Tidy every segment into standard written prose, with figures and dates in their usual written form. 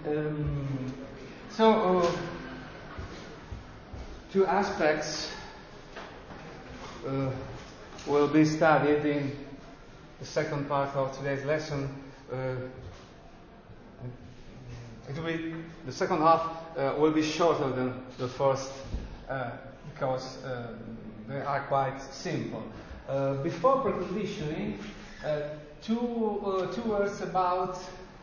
So, two aspects will be studied in the second part of today's lesson. The second half will be shorter than the first because they are quite simple. Before preconditioning, two words about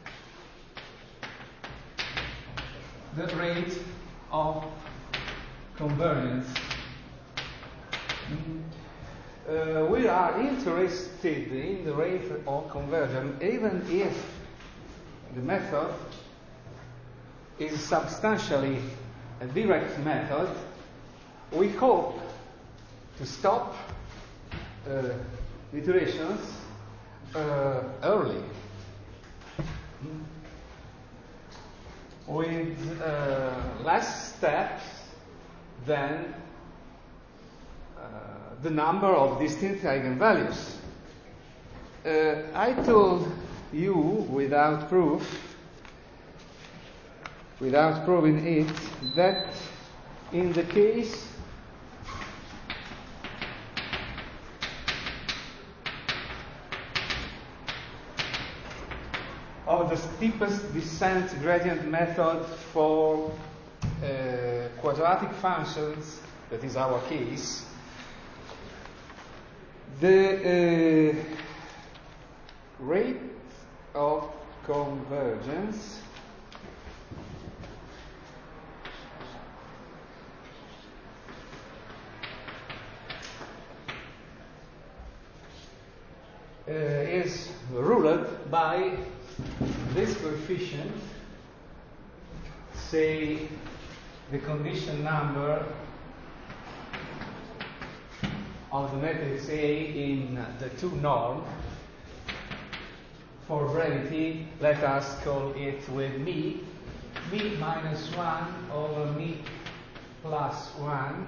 the rate of convergence. We are interested in the rate of convergence even if the method is substantially a direct method. We hope to stop iterations early with less steps than the number of distinct eigenvalues. I told you without proving it, that in the case of the steepest descent gradient method for quadratic functions, that is our case, the rate of convergence is ruled by this coefficient, say the condition number of the matrix A in the two norm. For brevity, let us call it with me minus 1 over me plus 1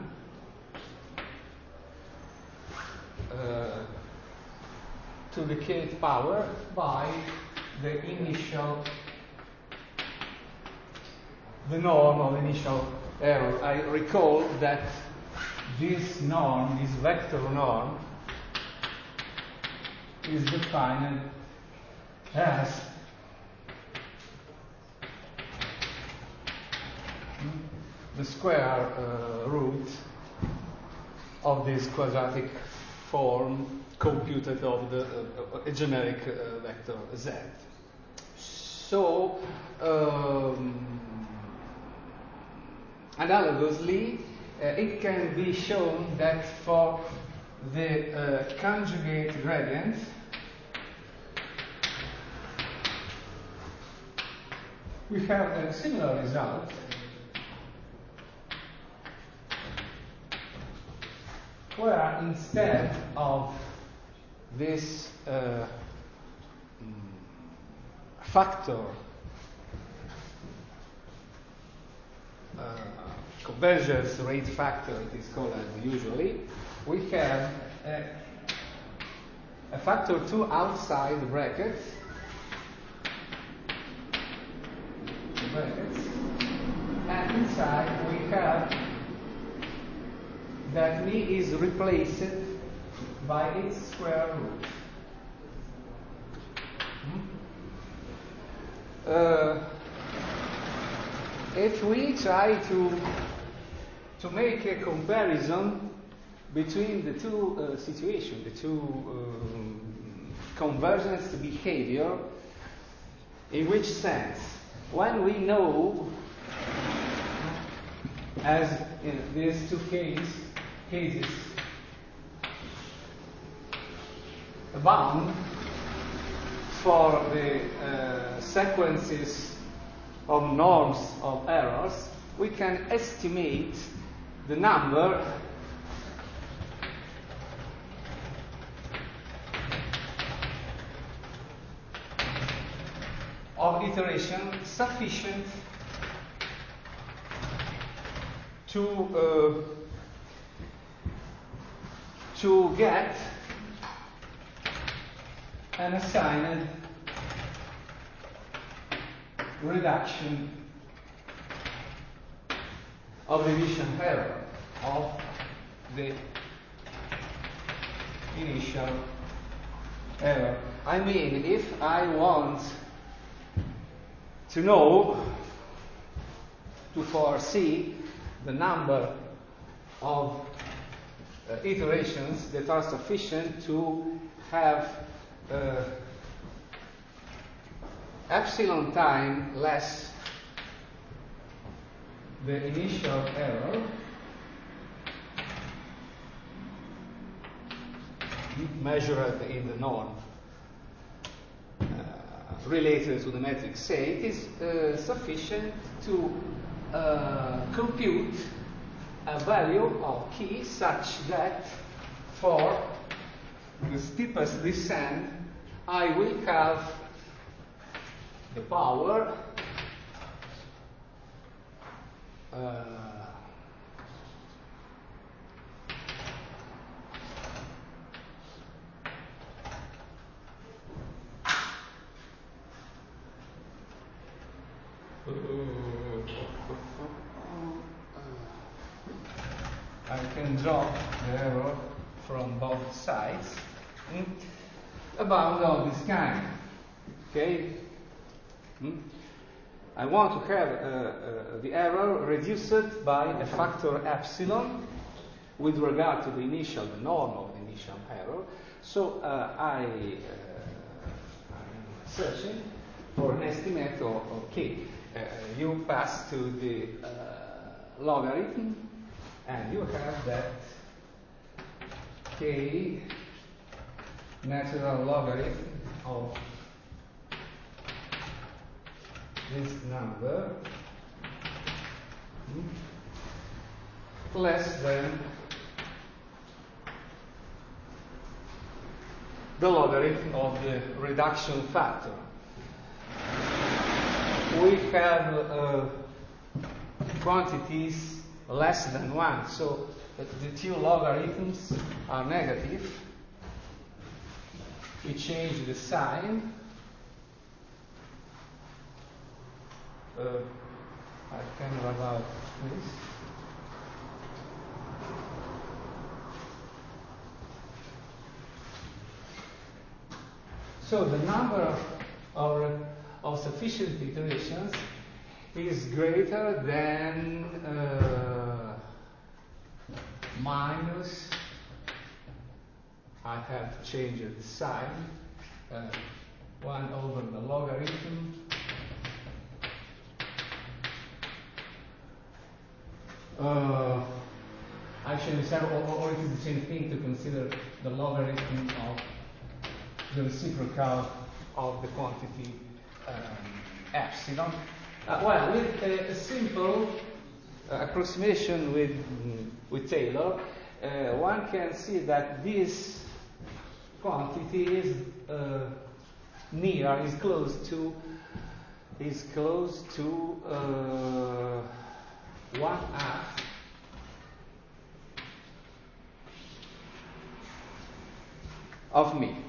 to the kth power by the norm of initial error. I recall that this norm, this vector norm, is defined as the square root of this quadratic form computed of a generic vector z. So, analogously, it can be shown that for the conjugate gradient, we have a similar result where instead of this factor convergence rate factor, it is called usually, we have a factor 2 outside the brackets, and inside we have that me is replaced by its square root. If we try to make a comparison between the two situations, the two convergence behavior, in which sense? When we know, as in these two cases, a bound for the sequences of norms of errors, we can estimate the number of iterations sufficient to get an assigned reduction of the initial error of the initial error. I mean, if I want to know, to foresee the number of iterations that are sufficient to have epsilon time less the initial error, measured in the norm related to the metric say, it is sufficient to compute a value of key such that for the steepest descent I will have the power I can drop the error from both sides. A bound of this kind. Okay? I want to have the error reduced by a factor epsilon with regard to the initial, the norm of the initial error. So I'm searching for an estimate of k. You pass to the logarithm, and you have that k natural logarithm of this number less than the logarithm of the reduction factor. We have quantities less than 1, so the two logarithms are negative. We change the sign. I can rub out this. So the number of sufficient iterations is greater than minus, I have to change the sign, 1 over the logarithm actually, or it is the same thing to consider the logarithm of the reciprocal of the quantity epsilon. Well, with a simple approximation with Taylor, one can see that this quantity is close to 1/2 of me.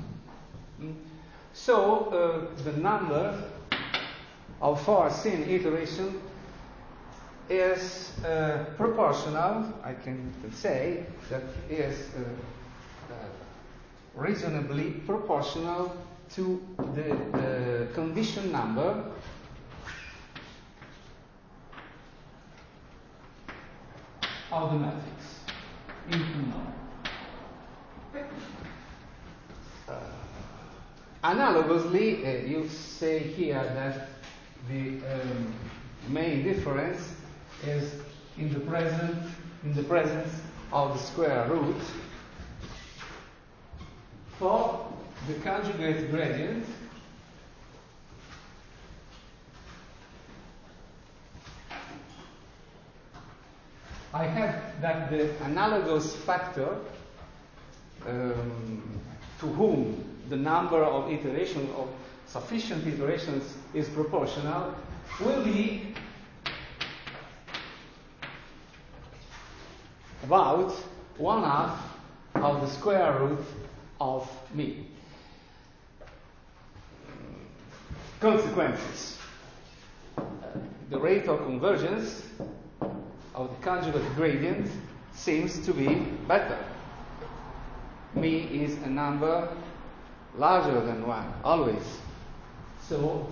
So the number of foreseen iteration is proportional. I can say that is reasonably proportional to the condition number of the matrix into norm. Analogously, you say here that the main difference is in the presence of the square root for the conjugate gradient. I have that the analogous factor to whom the number of iterations, of sufficient iterations, is proportional, will be about 1/2 of the square root of me. Consequences. the rate of convergence of the conjugate gradient seems to be better. Mi is a number larger than 1, always. So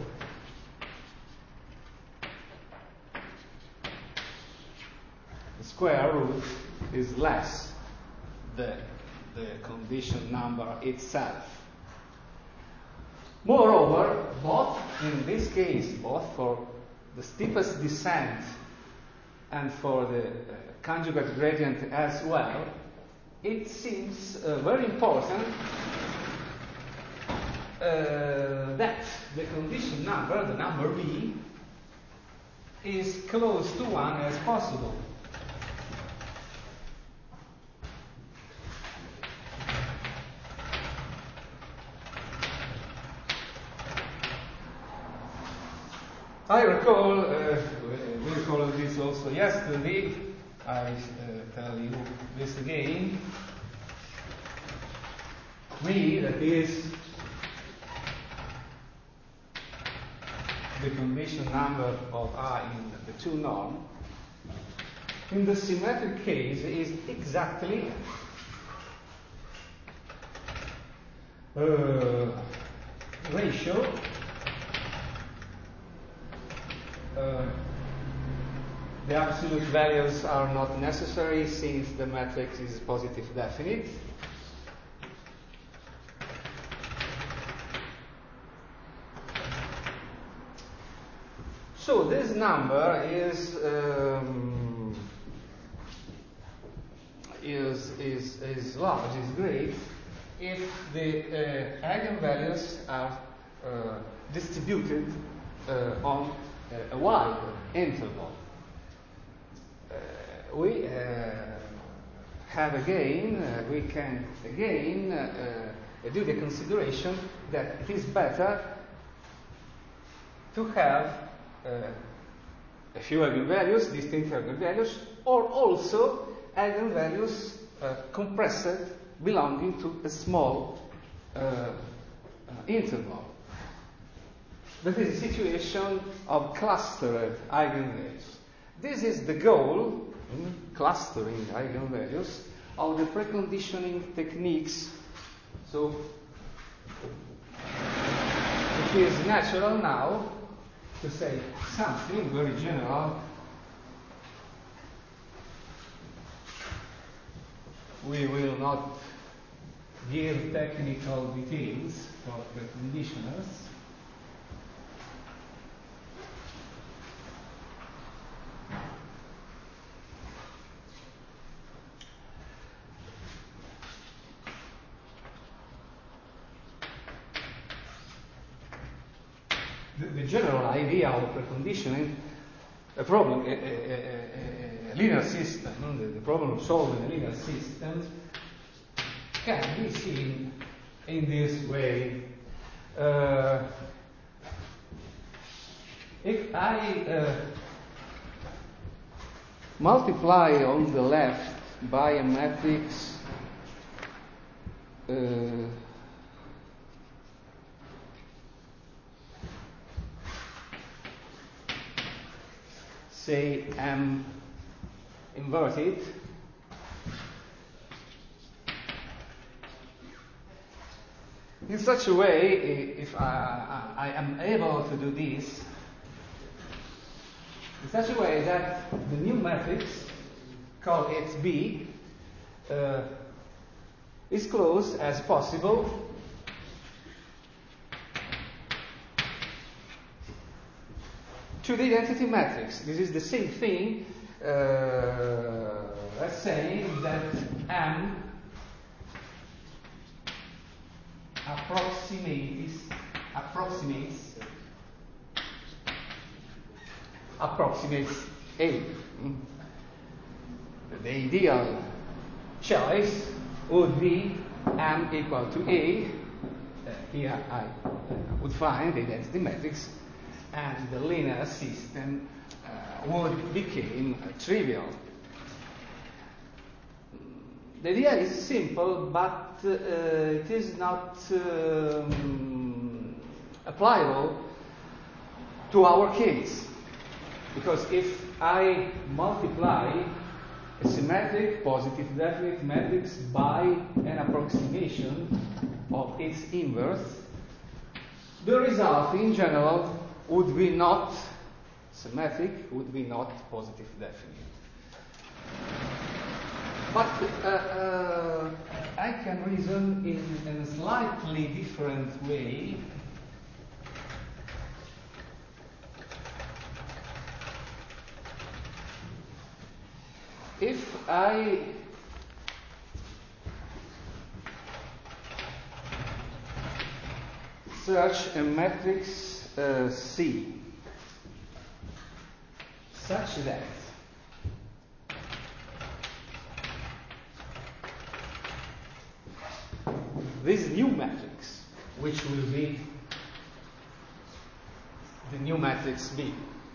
the square root is less than the condition number itself. Moreover, both in this case, both for the steepest descent and for the conjugate gradient as well, it seems very important that the condition number, the number b, is close to 1 as possible. I recall, we recalled this also yesterday. I tell you this again. Mi, that is the condition number of I in the 2 norm, in the symmetric case is exactly ratio the absolute values are not necessary since the matrix is positive definite. So this number is large, is great, if the eigenvalues are distributed on a wide interval. We can again do the consideration that it is better to have a few eigenvalues, distinct eigenvalues, or also eigenvalues compressed belonging to a small interval. That is a situation of clustered eigenvalues. This is the goal, clustering eigenvalues, of the preconditioning techniques. So it is natural now to say something very general. We will not give technical details for preconditioners. The general idea of preconditioning a problem, a linear system, the problem of solving a linear system can be seen in this way. If I multiply on the left by a matrix say M inverted, in such a way, if I am able to do this, in such a way that the new matrix, call it B, is close as possible to the identity matrix. This is the same thing as saying that M approximates A. The ideal choice would be M equal to A. Here I would find the identity matrix, and the linear system would become trivial. The idea is simple, but it is not applicable to our case. Because if I multiply a symmetric positive definite matrix by an approximation of its inverse, the result in general would be not symmetric, would be not positive definite. But I can reason in a slightly different way. If I search a matrix C such that this new matrix, which will be the new matrix B,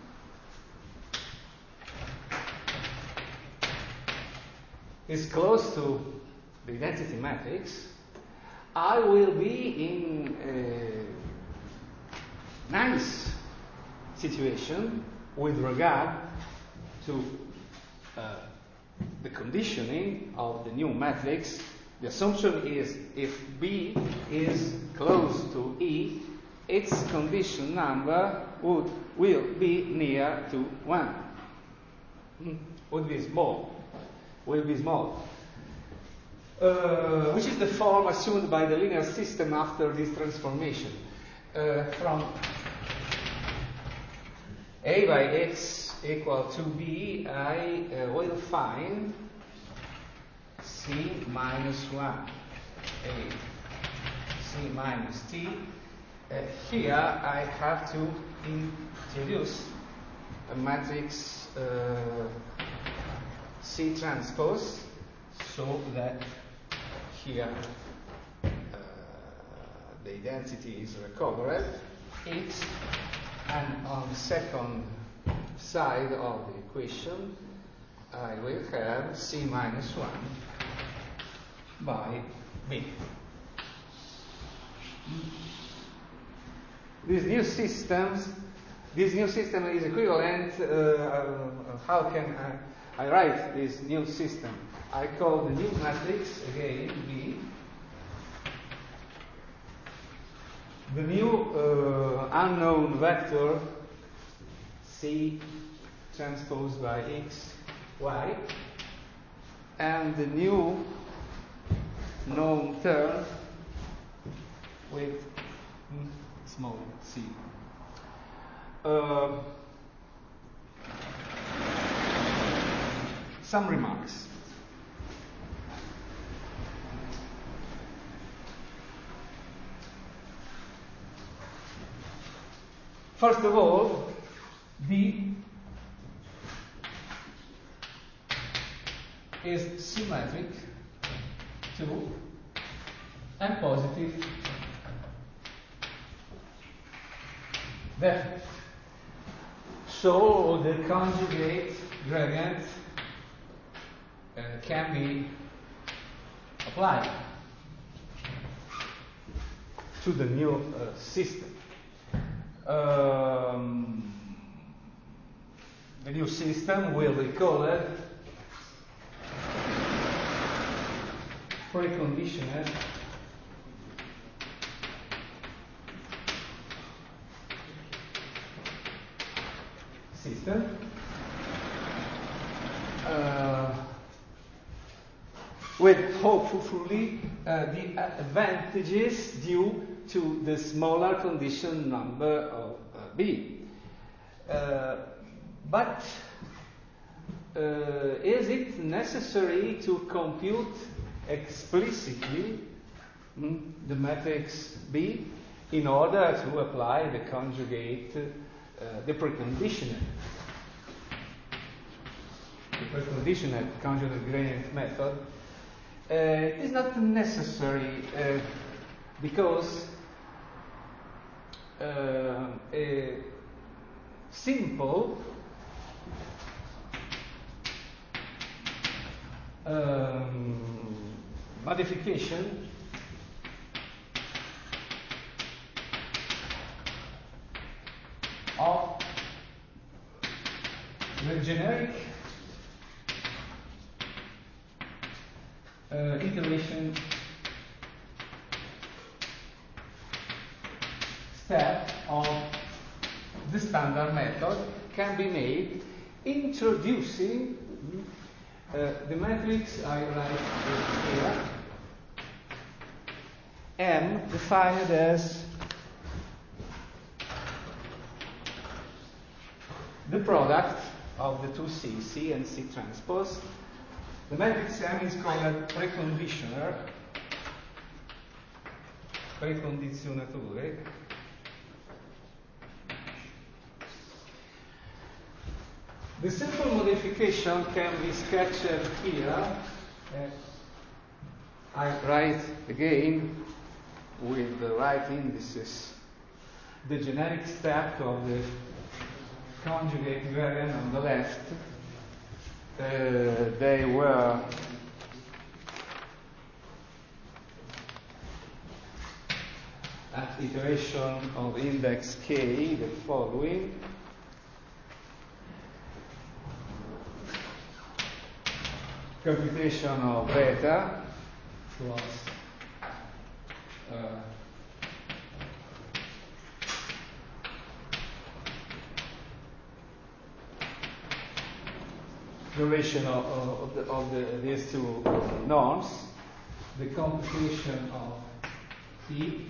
is close to the identity matrix, I will be in a nice situation with regard to the conditioning of the new matrix. The assumption is if B is close to E, its condition number will be near to 1. Would be small. Will be small. Which is the form assumed by the linear system after this transformation. From A by X equal to B, I will find C minus 1, A, C minus T. Here I have to introduce a matrix C transpose, so that here the identity is recovered, X, and on the second side of the equation I will have C minus 1 by B. This new system is equivalent. How can I write this new system? I call the new matrix again B. The new unknown vector C transpose by X, Y, and the new known term with small c. Some remarks. First of all, B is symmetric to and positive definite. So the conjugate gradient can be applied to the new system. The new system will be called preconditioned system with hopefully the advantages due to the smaller condition number of B. But is it necessary to compute explicitly the matrix B in order to apply the conjugate, the preconditioned conjugate gradient method? It is not necessary because a simple modification of the generic iteration step of the standard method can be made introducing the matrix I write here, M defined as the product of the two C and C transpose. The matrix M is called a precondizionatore. The simple modification can be sketched here. I write again with the right indices the generic step of the conjugate variant on the left. They were at iteration of index k, the following. Computation of beta plus relation of these two norms, the computation of P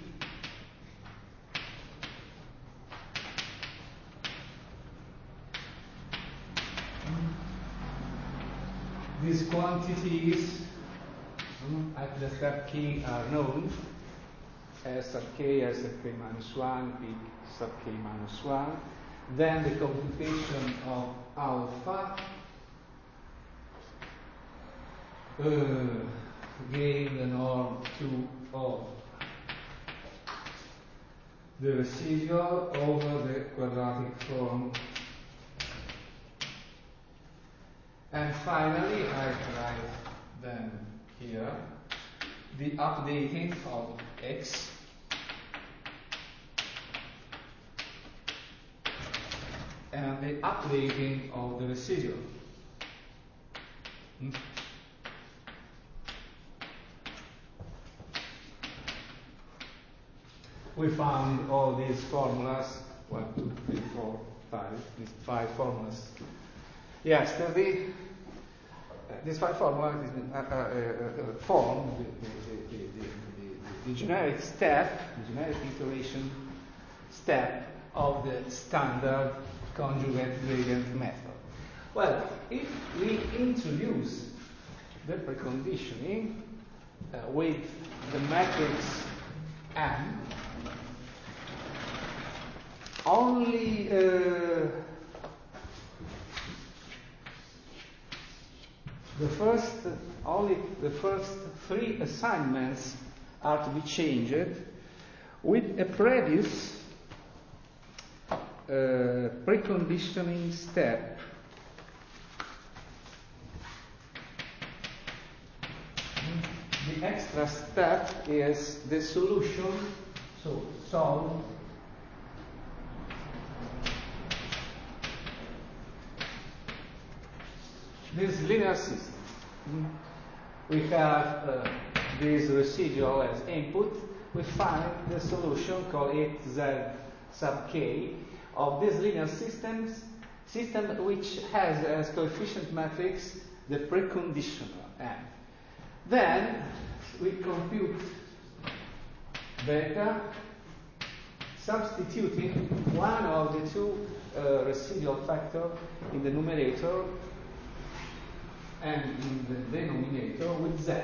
these quantities at the step k are known as sub k minus 1, p sub k minus 1. Then the computation of alpha, again the norm 2 of the residual over the quadratic form. And finally, I write then here the updating of x and the updating of the residual. We found all these formulas 1, 2, 3, 4, 5, these 5 formulas yesterday. These 5 formulas form the generic step, the generic iteration step of the standard conjugate gradient method. Well, if we introduce the preconditioning with the matrix M, only the first 3 assignments are to be changed with a previous preconditioning step. The extra step is the solution, so solve this linear system. We have this residual as input. We find the solution, call it Z sub k, of this linear system which has as coefficient matrix the preconditional M. Then we compute beta, substituting one of the 2 residual factors in the numerator and in the denominator with Z.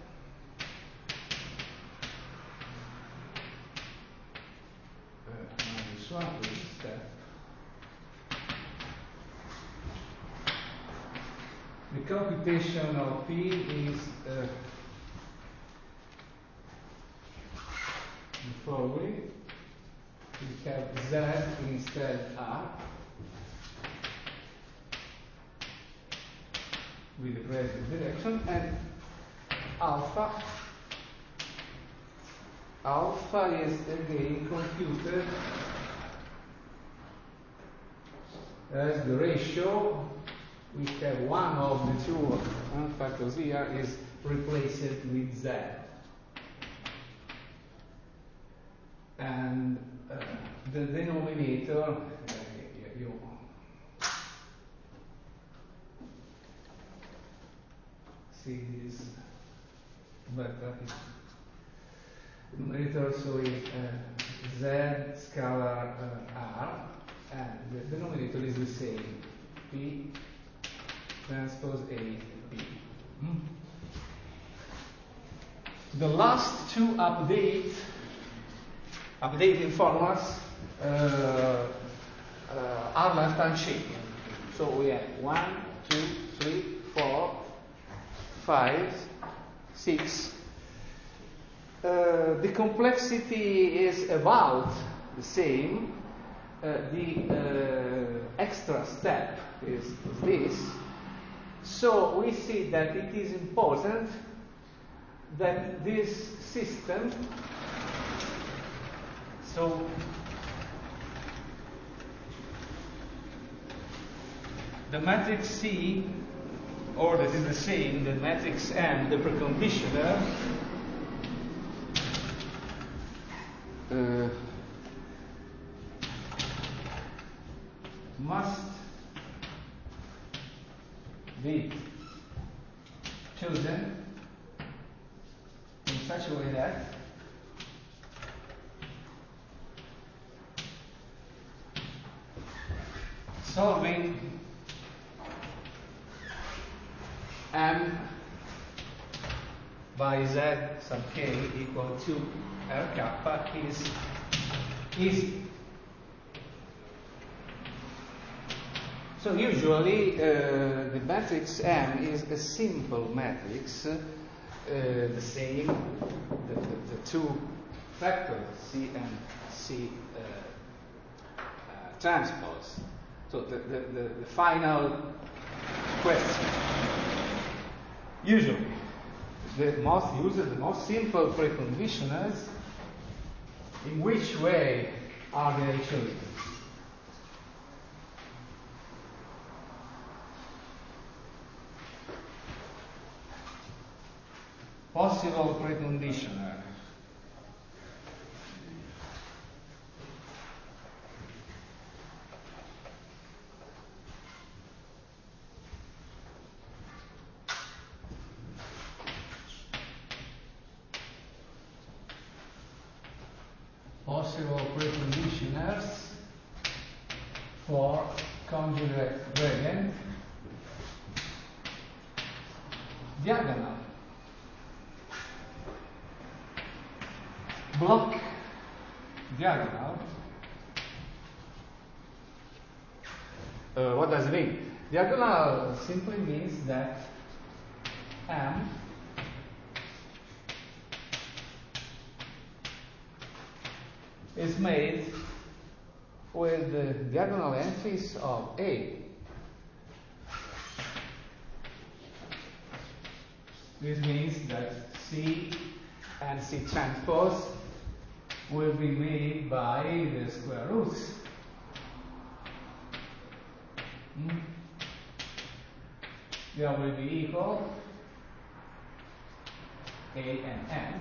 Minus 1 with Z. The computation of P is the following. We have Z instead R with the present direction, and alpha is again computed as the ratio, we have one of the two factors here is replaced with z. And the denominator, you see this better. Denominator, so is z scalar r, and the denominator is the same, p transpose a p. The last two updating formulas are left unchanged. So we have 1, 2, 3, 4, 5, 6. The complexity is about the same. The extra step is this. So we see that it is important that this system, so the matrix C, or that is the same, the matrix M, the preconditioner, must be chosen in such a way that solving M by Z sub k equal to R kappa is easy. So usually the matrix M is a simple matrix, the same, the two factors C and C transpose. So the final question. Usually, the most simple preconditioners, in which way are they chosen? Possible preconditioner. Possible preconditioners for conjugate gradient diagonal block diagonal. What does it mean? Diagonal simply means that M is made with the diagonal entries of A. This means that C and C transpose will be made by the square roots. They will be equal A and M.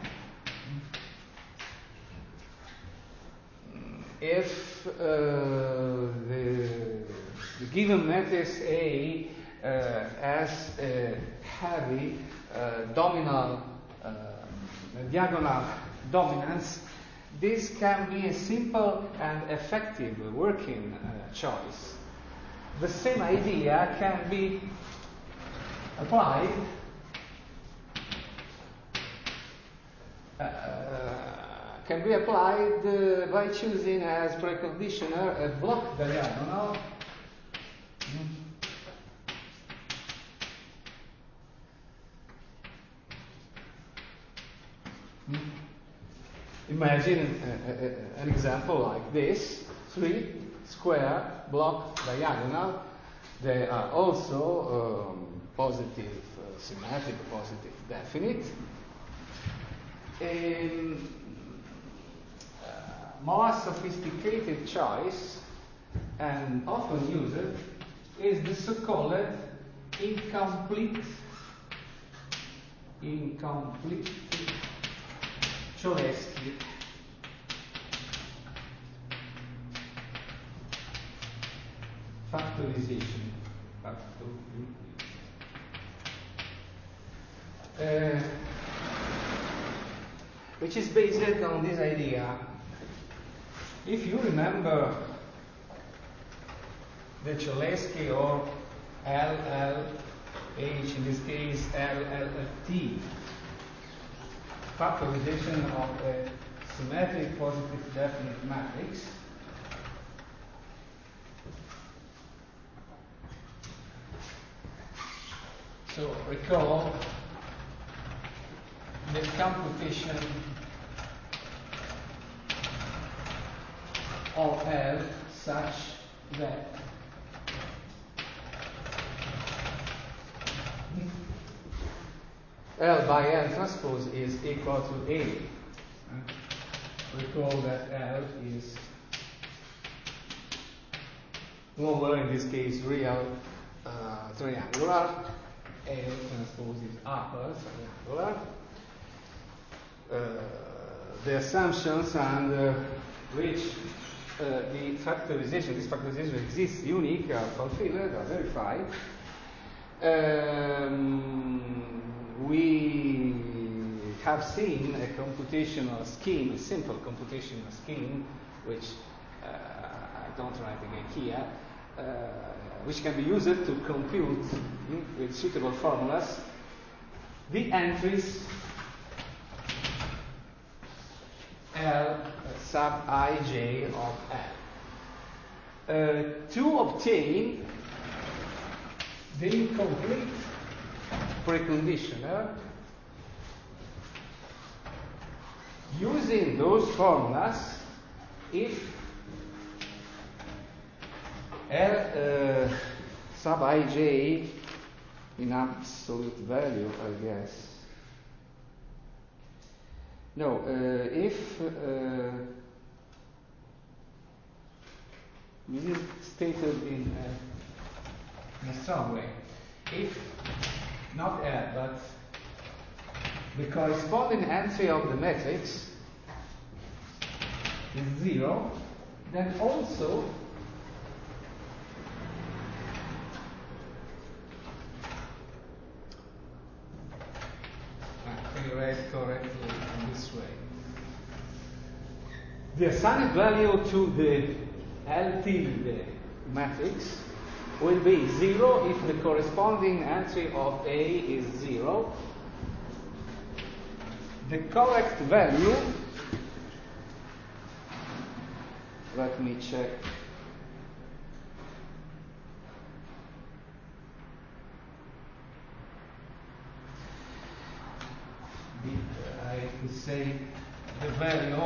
If the given matrix A has a heavy diagonal dominance, this can be a simple and effective working choice. The same idea can be applied by choosing as preconditioner a block diagonal Imagine an example like this: 3 square block diagonal. They are also positive symmetric, positive definite. A more sophisticated choice and often used is the so-called incomplete Cholesky factorization. Which is based on this idea. If you remember the Cholesky or LLH, in this case LLT, factorization of a symmetric positive definite matrix, so recall the computation of L such that L by L transpose is equal to A. Recall that L is global, in this case real triangular. A transpose is upper triangular. The assumptions under which this factorization exists unique are fulfilled, are verified. We have seen a computational scheme, a simple computational scheme, which I don't write again here, which can be used to compute with suitable formulas the entries L sub ij of L. To obtain the incomplete preconditioner, using those formulas, if L sub ij in absolute value, I guess. No, if this is stated in a strong way, if not L, but the corresponding entry of the matrix is 0, then also read correctly in this way. The assigned value to the L tilde matrix will be 0 if the corresponding entry of A is 0. The correct value, let me check. I could say the value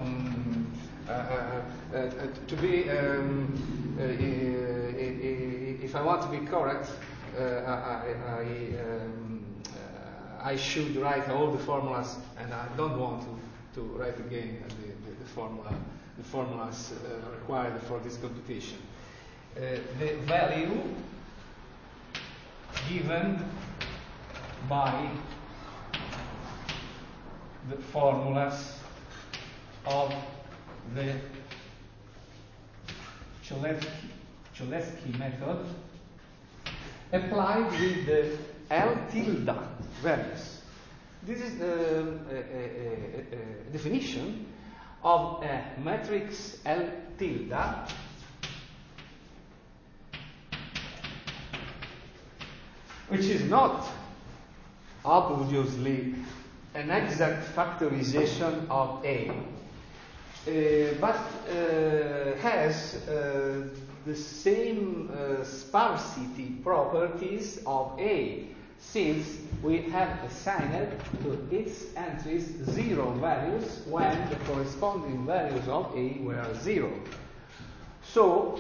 to be if I want to be correct, I should write all the formulas, and I don't want to write again the formulas required for this computation. The value given by the formulas of the Cholesky method applied with the L tilde values. This is a definition of a matrix L tilde which is not obviously an exact factorization of A, but has the same sparsity properties of A, since we have assigned to its entries 0 values when the corresponding values of A were 0. So,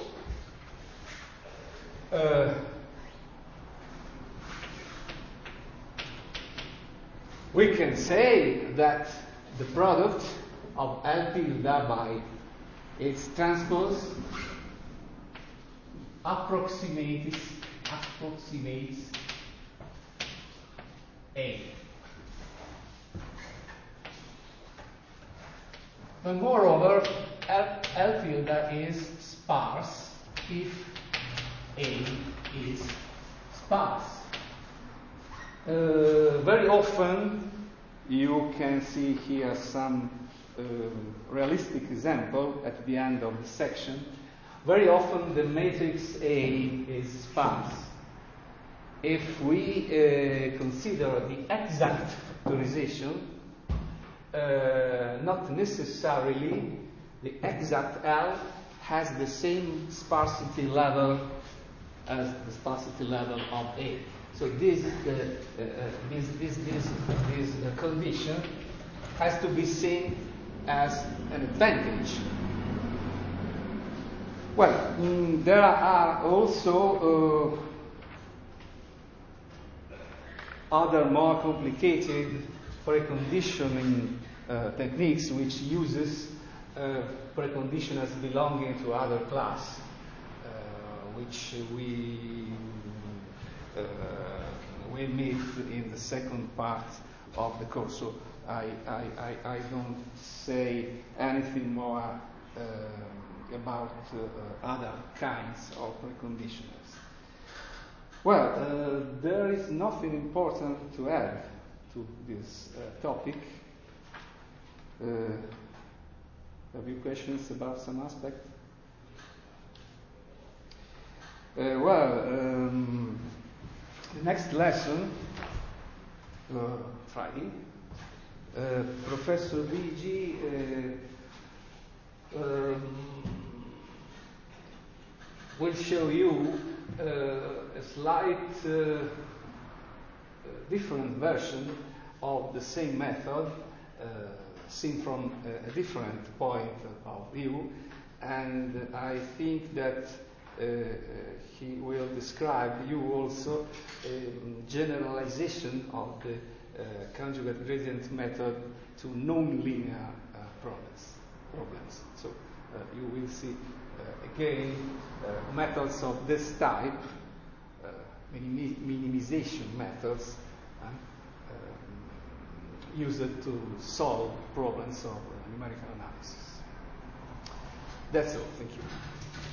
we can say that the product of L tilde by its transpose approximates A. But moreover, L tilde is sparse if A is sparse. Very often you can see here some realistic example at the end of the section. Very often the matrix A is sparse. If we consider the exact factorization, not necessarily the exact L has the same sparsity level as the sparsity level of A. So this condition has to be seen as an advantage. Well, there are also other more complicated preconditioning techniques which uses precondition as belonging to other class, which we meet in the second part of the course. So I don't say anything more about other kinds of preconditioners. Well, there is nothing important to add to this topic. Have you questions about some aspect? The next lesson, Friday, Professor Luigi will show you a slight different version of the same method, seen from a different point of view, and I think that he will describe you also a generalization of the conjugate gradient method to nonlinear problems. So you will see again methods of this type, minimization methods, used to solve problems of numerical analysis. That's all. Thank you.